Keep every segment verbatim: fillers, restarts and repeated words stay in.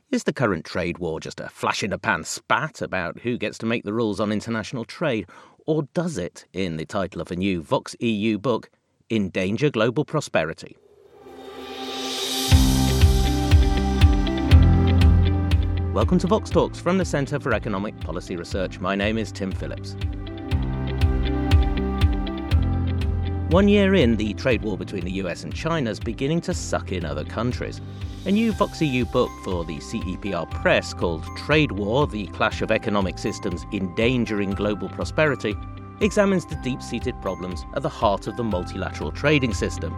Is the current trade war just a flash-in-the-pan spat about who gets to make the rules on international trade? Or does it, in the title of a new Vox E U book, endanger global prosperity? Welcome to Vox Talks from the Centre for Economic Policy Research. My name is Tim Phillips. One year in, the trade war between the U S and China is beginning to suck in other countries. A new Vox E U book for the C E P R Press called Trade War, The Clash of Economic Systems Endangering Global Prosperity examines the deep-seated problems at the heart of the multilateral trading system.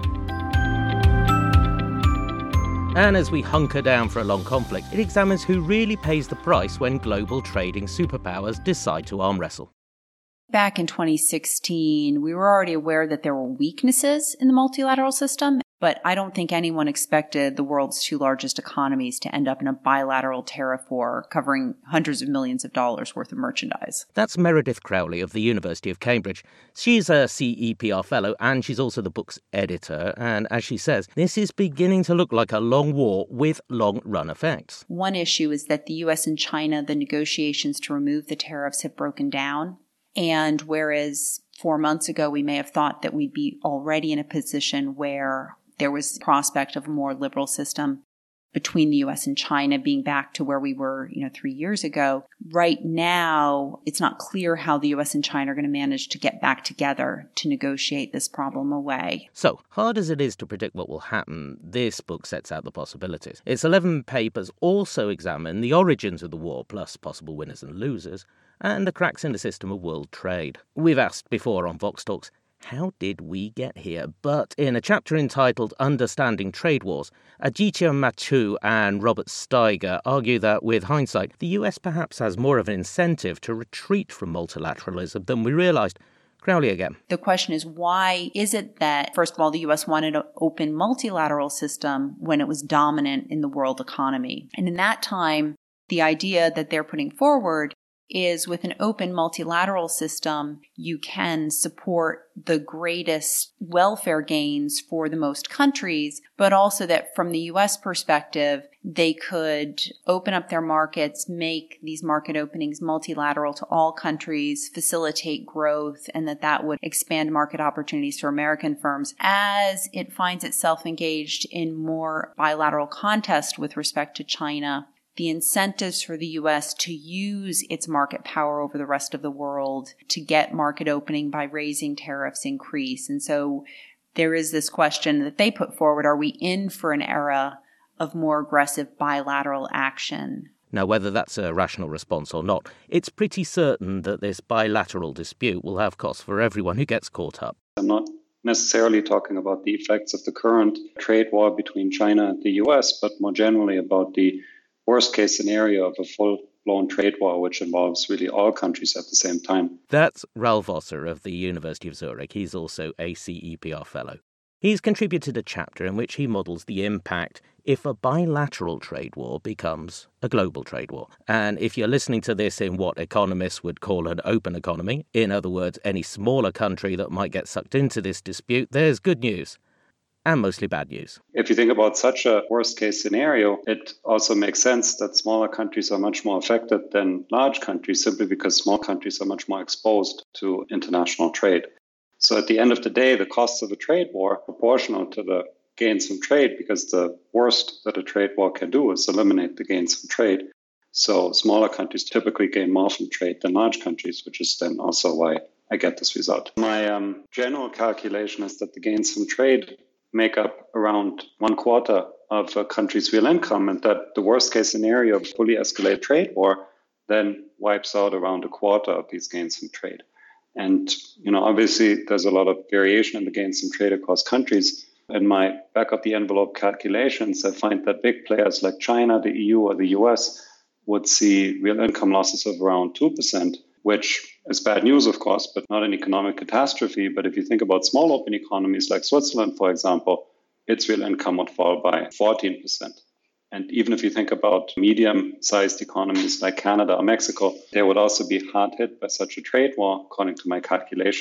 And as we hunker down for a long conflict, it examines who really pays the price when global trading superpowers decide to arm wrestle. Back in twenty sixteen, we were already aware that there were weaknesses in the multilateral system, but I don't think anyone expected the world's two largest economies to end up in a bilateral tariff war covering hundreds of millions of dollars worth of merchandise. That's Meredith Crowley of the University of Cambridge. She's a C E P R fellow and she's also the book's editor. And as she says, this is beginning to look like a long war with long-run effects. One issue is that the U S and China, the negotiations to remove the tariffs have broken down. And whereas four months ago, we may have thought that we'd be already in a position where there was prospect of a more liberal system between the U S and China being back to where we were, you know, three years ago. Right now, it's not clear how the U S and China are going to manage to get back together to negotiate this problem away. So, hard as it is to predict what will happen, this book sets out the possibilities. Its eleven papers also examine the origins of the war, plus possible winners and losers, and the cracks in the system of world trade. We've asked before on Vox Talks, how did we get here? But in a chapter entitled Understanding Trade Wars, Aditya Mattu and Robert Steiger argue that, with hindsight, the U S perhaps has more of an incentive to retreat from multilateralism than we realised. Crowley again. The question is, why is it that, first of all, the U S wanted an open multilateral system when it was dominant in the world economy? And in that time, the idea that they're putting forward is with an open multilateral system, you can support the greatest welfare gains for the most countries, but also that from the U S perspective, they could open up their markets, make these market openings multilateral to all countries, facilitate growth, and that that would expand market opportunities for American firms as it finds itself engaged in more bilateral contest with respect to China. The incentives for the U S to use its market power over the rest of the world to get market opening by raising tariffs increase. And so there is this question that they put forward, are we in for an era of more aggressive bilateral action? Now, whether that's a rational response or not, it's pretty certain that this bilateral dispute will have costs for everyone who gets caught up. I'm not necessarily talking about the effects of the current trade war between China and the U S, but more generally about the worst-case scenario of a full-blown trade war, which involves really all countries at the same time. That's Raoul Wasser of the University of Zurich. He's also a C E P R fellow. He's contributed a chapter in which he models the impact if a bilateral trade war becomes a global trade war. And if you're listening to this in what economists would call an open economy, in other words, any smaller country that might get sucked into this dispute, there's good news. And mostly bad news. If you think about such a worst-case scenario, it also makes sense that smaller countries are much more affected than large countries, simply because small countries are much more exposed to international trade. So at the end of the day, the costs of a trade war are proportional to the gains from trade, because the worst that a trade war can do is eliminate the gains from trade. So smaller countries typically gain more from trade than large countries, which is then also why I get this result. My um, general calculation is that the gains from trade make up around one quarter of a country's real income, and that the worst case scenario of fully escalated trade war then wipes out around a quarter of these gains from trade. And, you know, obviously there's a lot of variation in the gains from trade across countries. In my back of the envelope calculations, I find that big players like China, the E U, or the U S would see real income losses of around two percent, which is bad news, of course, but not an economic catastrophe. But if you think about small open economies like Switzerland, for example, its real income would fall by fourteen percent. And even if you think about medium-sized economies like Canada or Mexico, they would also be hard hit by such a trade war, according to my calculation.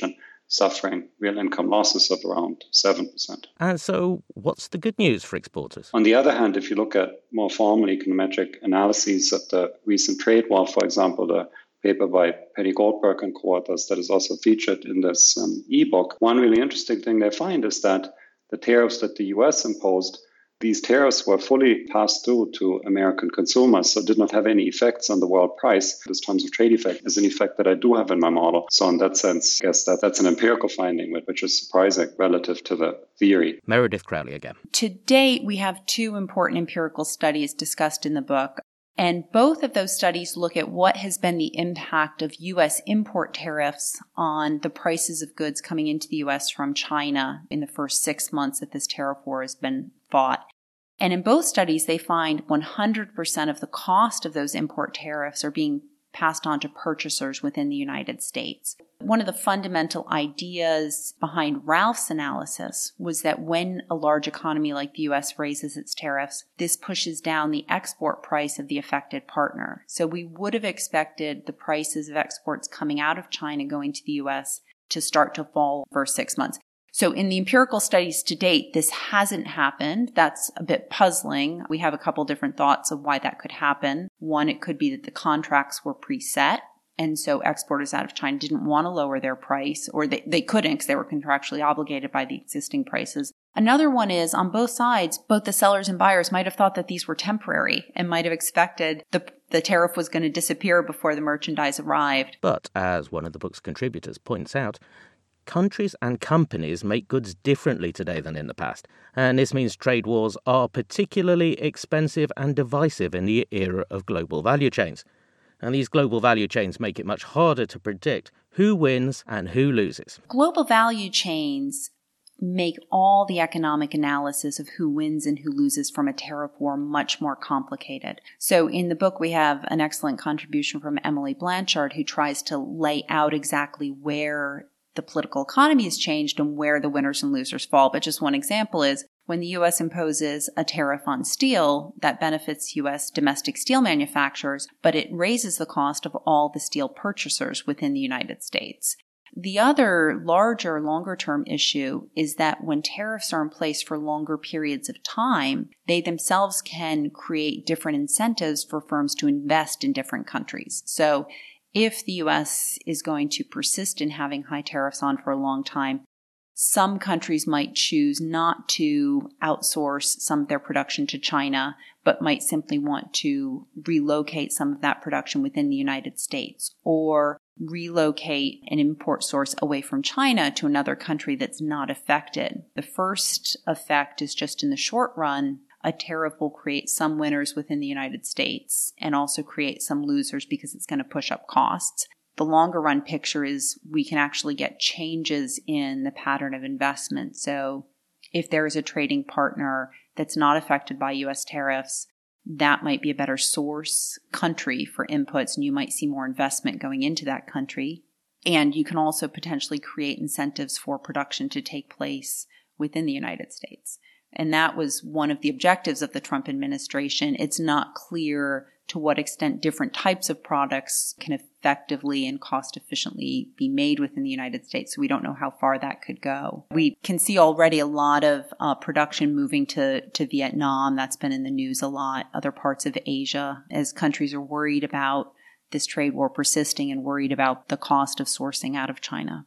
suffering real income losses of around seven percent. And so what's the good news for exporters? On the other hand, if you look at more formal econometric analyses of the recent trade war, for example, the paper by Patty Goldberg and co-authors that is also featured in this um, ebook, one really interesting thing they find is that the tariffs that the U S imposed, these tariffs were fully passed through to American consumers, so did not have any effects on the world price. This terms of trade effect is an effect that I do have in my model. So in that sense, I guess that, that's an empirical finding, which is surprising relative to the theory. Meredith Crowley again. To date, we have two important empirical studies discussed in the book. And both of those studies look at what has been the impact of U S import tariffs on the prices of goods coming into the U S from China in the first six months that this tariff war has been fought. And in both studies, they find one hundred percent of the cost of those import tariffs are being passed on to purchasers within the United States. One of the fundamental ideas behind Ralph's analysis was that when a large economy like the U S raises its tariffs, this pushes down the export price of the affected partner. So we would have expected the prices of exports coming out of China going to the U S to start to fall for six months. So in the empirical studies to date, this hasn't happened. That's a bit puzzling. We have a couple different thoughts of why that could happen. One, it could be that the contracts were preset, and so exporters out of China didn't want to lower their price, or they, they couldn't because they were contractually obligated by the existing prices. Another one is, on both sides, both the sellers and buyers might have thought that these were temporary and might have expected the, the tariff was going to disappear before the merchandise arrived. But, as one of the book's contributors points out, countries and companies make goods differently today than in the past, and this means trade wars are particularly expensive and divisive in the era of global value chains. And these global value chains make it much harder to predict who wins and who loses. Global value chains make all the economic analysis of who wins and who loses from a tariff war much more complicated. So in the book, we have an excellent contribution from Emily Blanchard, who tries to lay out exactly where the political economy has changed and where the winners and losers fall. But just one example is when the U S imposes a tariff on steel, that benefits U S domestic steel manufacturers, but it raises the cost of all the steel purchasers within the United States. The other larger, longer-term issue is that when tariffs are in place for longer periods of time, they themselves can create different incentives for firms to invest in different countries. So if the U S is going to persist in having high tariffs on for a long time, some countries might choose not to outsource some of their production to China, but might simply want to relocate some of that production within the United States, or relocate an import source away from China to another country that's not affected. The first effect is just in the short run. A tariff will create some winners within the United States and also create some losers because it's going to push up costs. The longer run picture is we can actually get changes in the pattern of investment. So if there is a trading partner that's not affected by U S tariffs, that might be a better source country for inputs, and you might see more investment going into that country. And you can also potentially create incentives for production to take place within the United States. And that was one of the objectives of the Trump administration. It's not clear to what extent different types of products can effectively and cost efficiently be made within the United States. So we don't know how far that could go. We can see already a lot of uh, production moving to, to Vietnam. That's been in the news a lot. Other parts of Asia, as countries are worried about this trade war persisting and worried about the cost of sourcing out of China.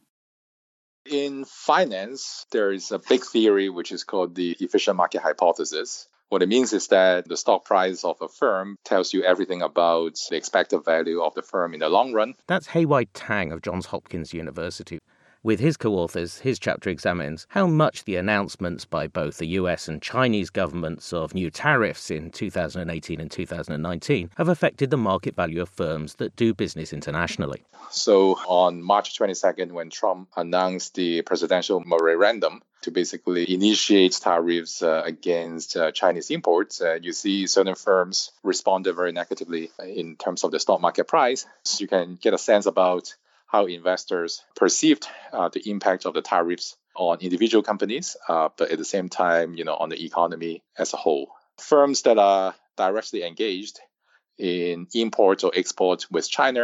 In finance, there is a big theory which is called the efficient market hypothesis. What it means is that the stock price of a firm tells you everything about the expected value of the firm in the long run. That's Haywai Tang of Johns Hopkins University. With his co-authors, his chapter examines how much the announcements by both the U S and Chinese governments of new tariffs in two thousand eighteen and two thousand nineteen have affected the market value of firms that do business internationally. So on March twenty-second, when Trump announced the presidential memorandum to basically initiate tariffs uh, against uh, Chinese imports, uh, you see certain firms responded very negatively in terms of the stock market price. So you can get a sense about how investors perceived uh, the impact of the tariffs on individual companies, uh, but at the same time, you know, on the economy as a whole. Firms that are directly engaged in import or export with China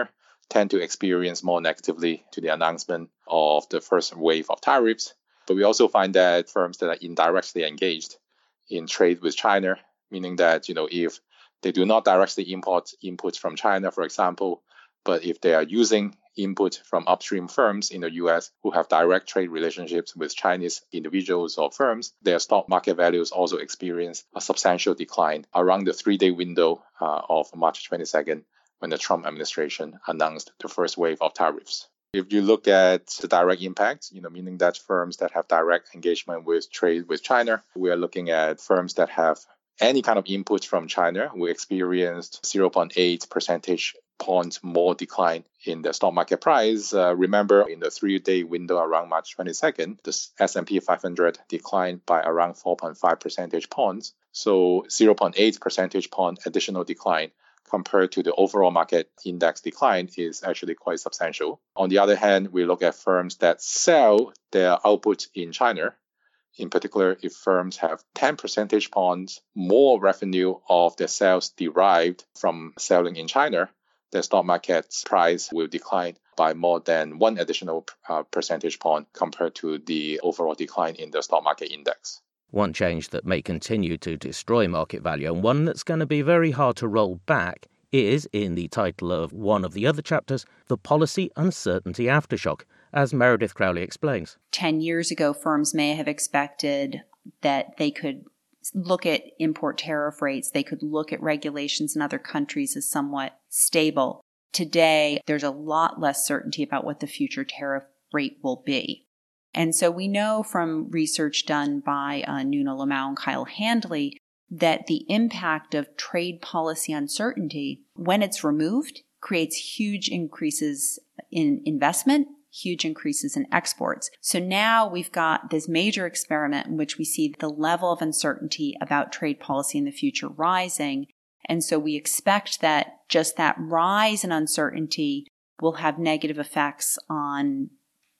tend to experience more negatively to the announcement of the first wave of tariffs. But we also find that firms that are indirectly engaged in trade with China, meaning that, you know, if they do not directly import inputs from China, for example, but if they are using input from upstream firms in the U S who have direct trade relationships with Chinese individuals or firms, their stock market values also experience a substantial decline around the three-day window uh, of March twenty-second, when the Trump administration announced the first wave of tariffs. If you look at the direct impact, you know, meaning that firms that have direct engagement with trade with China, we are looking at firms that have any kind of input from China. We experienced zero point eight percentage points more decline in the stock market price. Uh, remember, in the three-day window around March twenty-second, the S and P five hundred declined by around four point five percentage points. So zero point eight percentage point additional decline compared to the overall market index decline is actually quite substantial. On the other hand, we look at firms that sell their output in China. In particular, if firms have ten percentage points more revenue of their sales derived from selling in China, the stock market's price will decline by more than one additional uh, percentage point compared to the overall decline in the stock market index. One change that may continue to destroy market value, and one that's going to be very hard to roll back, is, in the title of one of the other chapters, the policy uncertainty aftershock, as Meredith Crowley explains. Ten years ago, firms may have expected that they could look at import tariff rates, they could look at regulations in other countries as somewhat stable. Today, there's a lot less certainty about what the future tariff rate will be. And so we know from research done by uh, Nuna Lamau and Kyle Handley that the impact of trade policy uncertainty, when it's removed, creates huge increases in investment, huge increases in exports. So now we've got this major experiment in which we see the level of uncertainty about trade policy in the future rising. And so we expect that just that rise in uncertainty will have negative effects on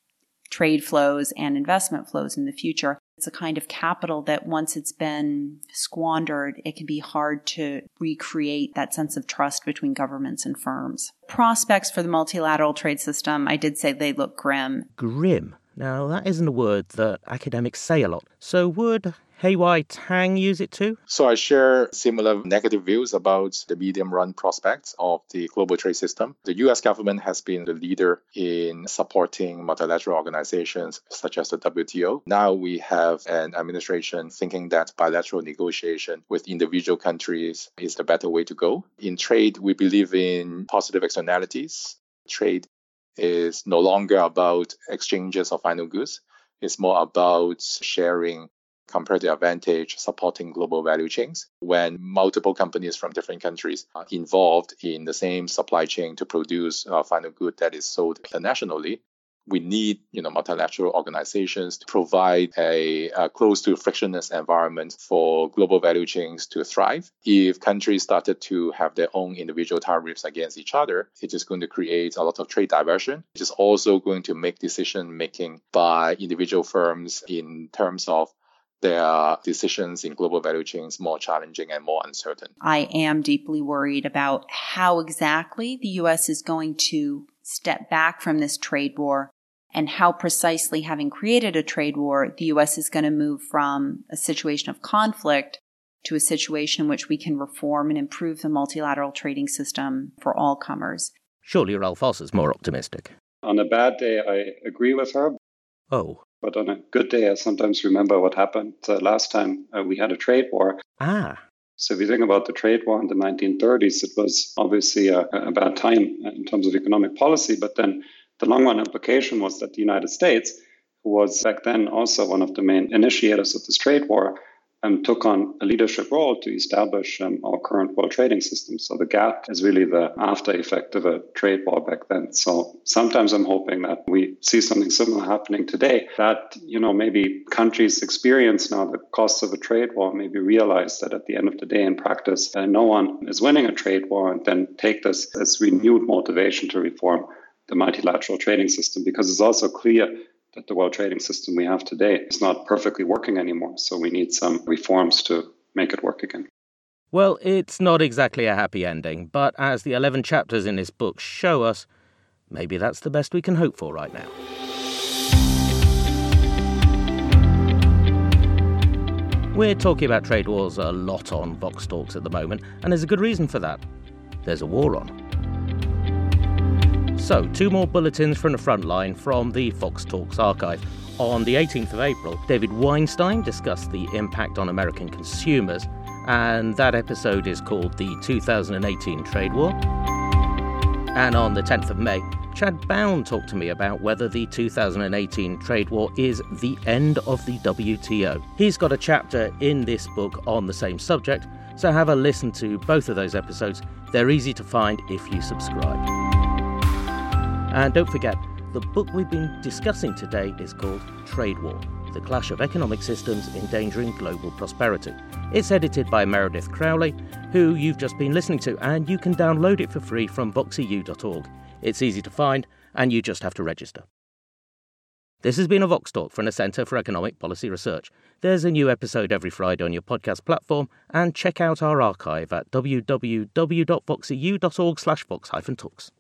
trade flows and investment flows in the future. It's a kind of capital that once it's been squandered, it can be hard to recreate that sense of trust between governments and firms. Prospects for the multilateral trade system, I did say they look grim. Grim? Now, that isn't a word that academics say a lot. So would Hei-Wei Tang use it too? So I share similar negative views about the medium-run prospects of the global trade system. The U S government has been the leader in supporting multilateral organizations such as the W T O. Now we have an administration thinking that bilateral negotiation with individual countries is the better way to go. In trade, we believe in positive externalities. Trade is no longer about exchanges of final goods. It's more about sharing comparative advantage, supporting global value chains. When multiple companies from different countries are involved in the same supply chain to produce a final good that is sold internationally, we need, you know, multilateral organizations to provide a, a close to frictionless environment for global value chains to thrive. If countries started to have their own individual tariffs against each other, it is going to create a lot of trade diversion. It is also going to make decision making by individual firms in terms of their decisions in global value chains more challenging and more uncertain. I am deeply worried about how exactly the U S is going to step back from this trade war and how precisely, having created a trade war, the U S is going to move from a situation of conflict to a situation in which we can reform and improve the multilateral trading system for all comers. Surely Ralph Voss is more optimistic. On a bad day, I agree with her. Oh. But on a good day, I sometimes remember what happened uh, last time uh, we had a trade war. Ah. So if you think about the trade war in the nineteen thirties, it was obviously a, a bad time in terms of economic policy. But then the long-run implication was that the United States, who was back then also one of the main initiators of this trade war, um, took on a leadership role to establish um, our current world trading system. So the GATT is really the after effect of a trade war back then. So sometimes I'm hoping that we see something similar happening today, that, you know, maybe countries experience now the costs of a trade war, maybe realize that at the end of the day in practice, uh, no one is winning a trade war, and then take this as renewed motivation to reform the multilateral trading system, because it's also clear that the world trading system we have today is not perfectly working anymore. So we need some reforms to make it work again. Well, it's not exactly a happy ending, but as the eleven chapters in this book show us, maybe that's the best we can hope for right now. We're talking about trade wars a lot on Vox Talks at the moment, and there's a good reason for that. There's a war on. So, two more bulletins from the front line from the Vox Talks archive. On the eighteenth of April, David Weinstein discussed the impact on American consumers, and that episode is called The two thousand eighteen Trade War. And on the tenth of May, Chad Bown talked to me about whether the two thousand eighteen trade war is the end of the W T O. He's got a chapter in this book on the same subject, so have a listen to both of those episodes. They're easy to find if you subscribe. And don't forget, the book we've been discussing today is called Trade War: The Clash of Economic Systems Endangering Global Prosperity. It's edited by Meredith Crowley, who you've just been listening to, and you can download it for free from vox e u dot org. It's easy to find, and you just have to register. This has been a Vox Talk from the Centre for Economic Policy Research. There's a new episode every Friday on your podcast platform, and check out our archive at w w w dot vox e u dot org slash vox talks.